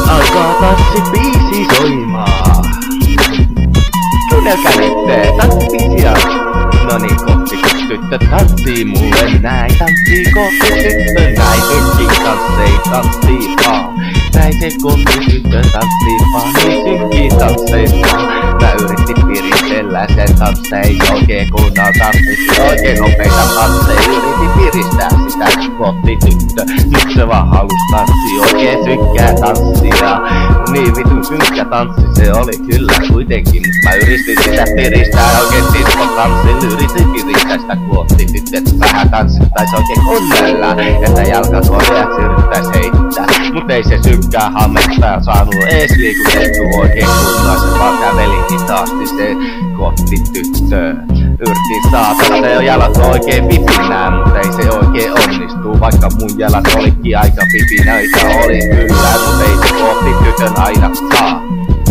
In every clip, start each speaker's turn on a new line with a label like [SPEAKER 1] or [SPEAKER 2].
[SPEAKER 1] alkaa tanssibiisi soimaan. Kuunnelkaa nyt tanssibiisiä. Noniin kohti kun tyttö tanssii mulle näin. Tanssii kohti tyttö näin. Synkin tanssei tanssii vaan. Näin se kohti tyttö tanssii vaan. Niin synkin tanssei vaan. Mä yritin piristellä sen tanssei oikein kunnon tanssisi. Oikein nopeita tanssei. Yritin piristää sitä kohti tyttö. Nyt se vaan halus tanssia. Oikein synkkää tanssia. Niin vitun synkkä tanssi se oli kyllä kuitenkin. Mut mä yritin sitä piristää oikein disco tanssin. Yritin piristää sitä kohti tyttö. Et vähän tanssittais oikein kunnolla. Että jalkakoreaksi yrittäis heittää. Mut ei se synkkää hammetta saanut ees liikutettu oikein kunnolla. Se vaan käveli hitaasti se kohti tyttöä. Yritin saada se jo jalat oikein pipinää, mut ei se oikein onnistu. Vaikka mun jalat olikin aika pipinöitä oli kyllä, mut ei se kohti tytön aina saa.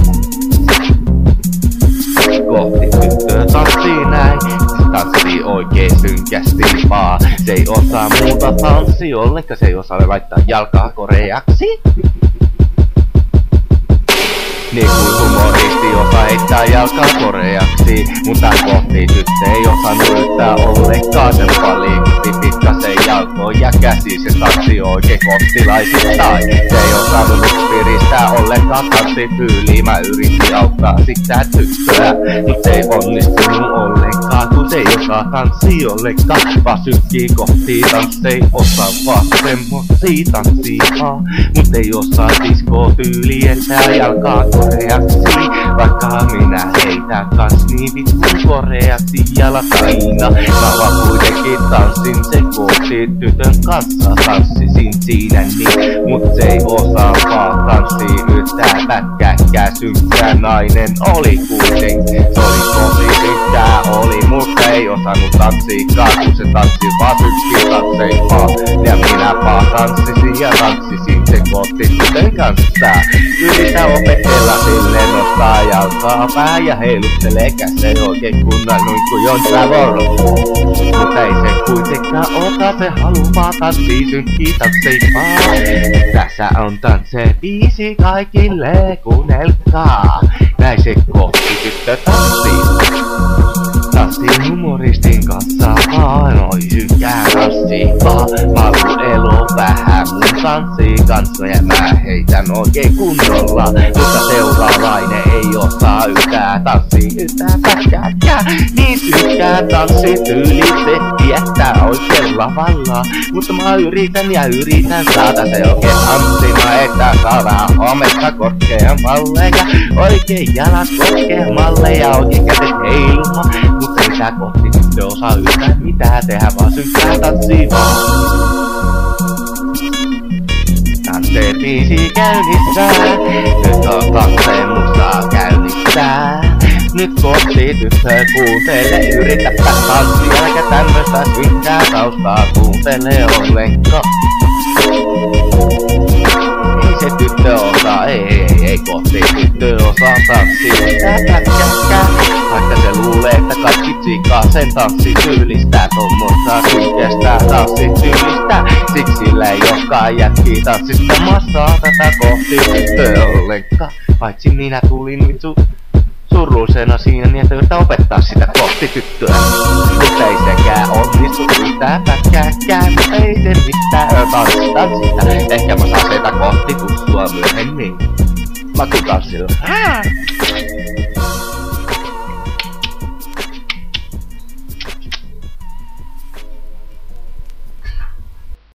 [SPEAKER 1] Kohti tyttöä tanssii näin, se tanssii oikein synkästi vaan. Se ei osaa muuta tanssia ollenkaan, se ei osaa laittaa jalkaa koreaksi. Niin kuin humoristi osaa heittää jalkaa koreaksi. Mutta kohti tyttö ei osannut yhtään ollenkaan. Se liikutti pikkasen jalkoja käsi. Se tanssi oikein kohtilaisittain. Se ei osannut nyt piristää ollenkaan tanssityyliin. Mä yritin auttaa sitä tyttöä. Mut se ei onnistunut ollenkaan. Kun se ei osaa tanssia ollenkaan. Vaan synkkii kohti tanssei osaa vaan semmosia tanssia. Mut ei osaa diskotyyliä tää jalkaa koreaksi. Vaikka minä heitän kans niin vitun koreaksi jalat aina. Mä vaan kuitenkin tanssin se kohti tytön kanssa. Tanssisin siinä niin, mut se ei osaa vaan tanssii yhtään pätkääkään. Synkkää nainen oli kuitenkin. Se oli tosi synkkää oli, mut ei osannut tanssiikaan. Kun se tanssi vaan synkki tanssei vaan. Ja minä vaan tanssisin ja tanssisin se kohti tytön kanssa. Yritä opetella sille nostaa jalkaa pää ja heiluttelee käsen oikein kunnan noin kuin John Travolta. Mutta ei se kuitenkaan ota, se haluu vaan tanssii synkkii tanssei vaan. Tässä on biisi kaikille kuunnelkaa. Näin se kohti tyttö tanssii. Tanssii humoristin kanssa vaan, oi synkkää tanssii vaan. Malu elo vähän mun tanssii kanssa ja mä heitän oikein kunnolla. Mutta seuraavainen ei osaa yhtään tanssii yhtään pätkääkään. Niin synkkää tanssityyli se tietää oikein lavalla. Mutta mä yritän ja yritän saada se oikein tanssimaan, että saadaan hometta korkeammalle. Ja oikein jalat korkeammalle ja oikein kädet heilumaan. Mutta ei tää kohti tyttö osaa yhtään mitään tehdä, vaan synkkää tanssii vaan. Tanssibiisi käynnissä, nyt on tanssemusta käynnissä. Nyt kohti tyttö kuuntele, yritäpä tanssia, eikä tämmöstä synkkää taustaa kuuntele ollenkaan. Ei se tyttö osaa, ei kohti tyttö osaa tanssia pätkääkään. Vaikka se luulee, että kaikki tsikaa sen tanssityylistä. Tommoista synkästä tanssityylistä. Siksi sillä ei olekaan jätkii tanssittamassa tätä kohti tyttöä ollenkaan. Paitsi minä tulin vittu surullisena siinä niin, että yrittää opettaa sitä kohti tyttöä. Mutta ei sekään onnistu yhtään pätkääkään. Mutta ei se mitään tanssita sitä. Ehkä mä saan sitä kohti kutsua myöhemmin. Makutanssilla.